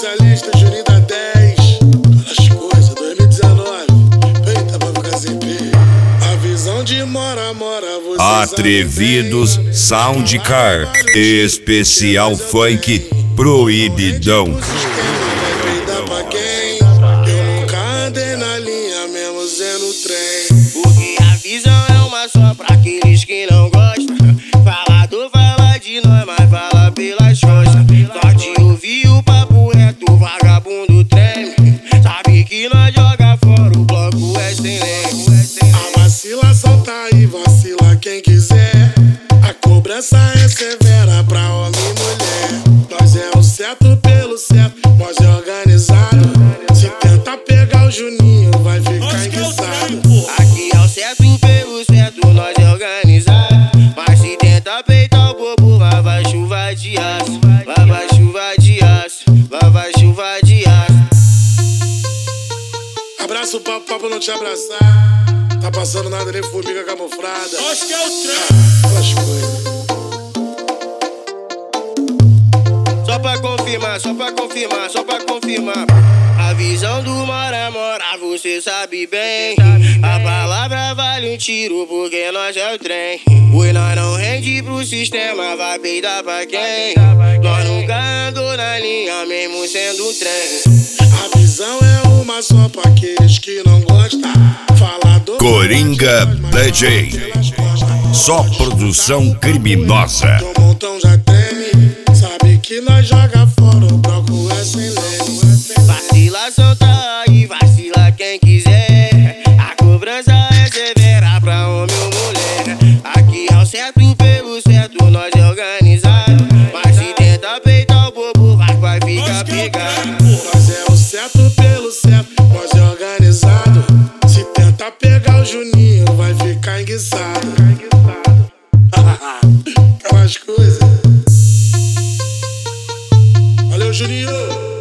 especialista, Juninho da 10. As coisas, 2019. Peita pra ficar sem pé. A visão de mora, você. Atrevidos Soundcar, especial funk proibidão. Pra quem? Eu nunca andei na linha, mesmo sendo trem. Porque a visão é uma só pra aqueles que não gostam. Falador fala de nós, mas fala pelas costas. Só te ouvir o papo reto, vagabundo treme. Sabe que nós joga fora, o bloco é sem leme. A vacilação tá aí, vacila quem quiser. A cobrança é severa pra homem e mulher. Nós é o certo pelo certo, nós é organizado. Se tenta pegar o Juninho, vai ficar enguiçado. Aqui é o certo pelo certo, nós é organizado. Mas se tenta peitar o bobo, vai chuva de aço. Vai chuva de aço, vai chuva de aço. Abraça o papo não te abraçar. Tá passando nada nem formiga camuflada. Acho que é o trem. Aquelas coisas. Só pra confirmar, só pra confirmar, só pra confirmar. A visão do mora, você sabe bem. A palavra vale um tiro porque nós é o trem. Pois nós não rende pro sistema, vai peidar pra quem? Nós nunca andou na linha, mesmo sendo um trem. A visão é uma só pra aqueles que não gostam. Falador Coringa DJ, só produção criminosa. o montão já treme. Sabe que nós joga fora, o bloco é sem leme. Vacilação tá aí, vacila quem quiser. A cobrança é severa pra homem ou mulher. Aqui é o certo pelo certo, nós é organizado. Mas se tenta peitar o bobo, vai ficar pegado. Nós é o certo pelo certo, nós é organizado. Se tenta pegar o Juninho, vai ficar enguiçado. Aquelas coisas. Valeu, Juninho.